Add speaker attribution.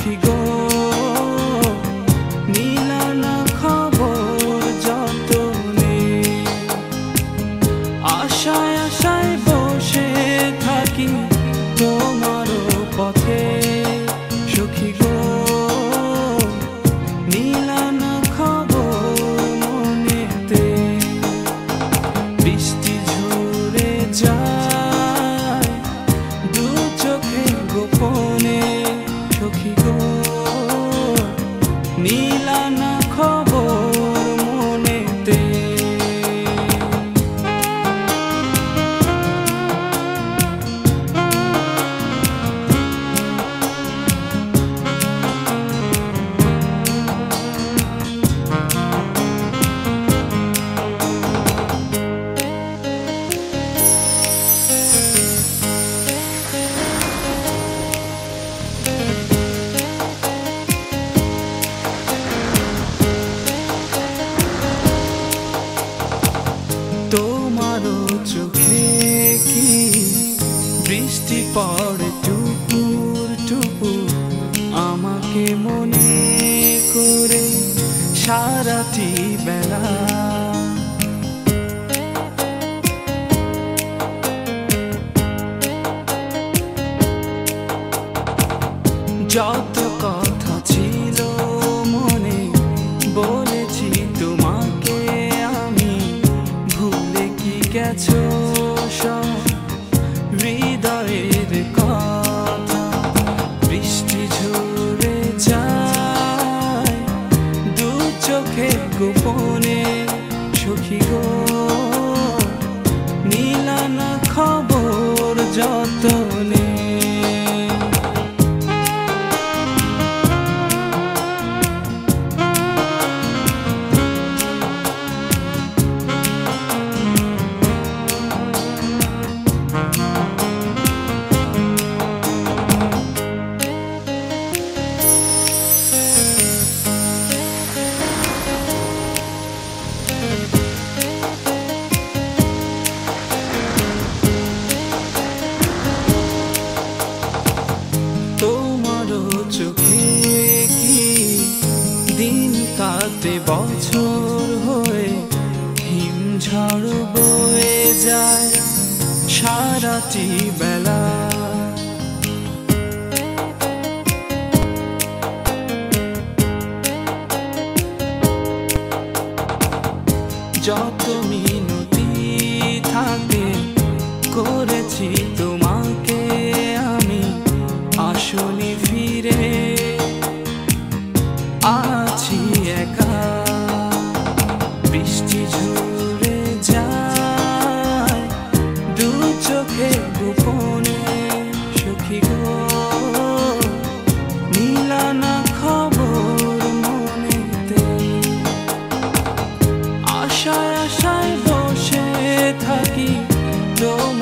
Speaker 1: সখী গো নিলা না খবর যতনে আশায় আশায় বসে থাকি তোমারও পথে সখী গো নিলা না খবর মনেতে বৃষ্টি ঝরে যায় দু চোখে গোপনে সখী গো নিলা না খবর মনেতে তোমারও চোখে কি বৃষ্টি পড়ে টুপুর টুপুর আমাকে মনে করে সারাটি বেলা যত কথা ছিল মনে বলেছি তোমাকে আমি ভুলে কি গেছো সব হৃদয়ের কথা বৃষ্টি ঝরে যায় দু চোখে গোপনে সখী গো নিলা না খবর যতনে তোমারও চোখে কি দিন কাটে বছর হয়ে হিমঝড় বয়ে যায় সারাটি বেলা যত মিনতি থাকে করেছি তোমাকে আমি আসনি ফিরে আছি একা বৃষ্টি ঝরে যায় দু চোখে গোপনে সখী গো নিলা না খবর মনেতে আশায় আশায় বসে থাকি তোমার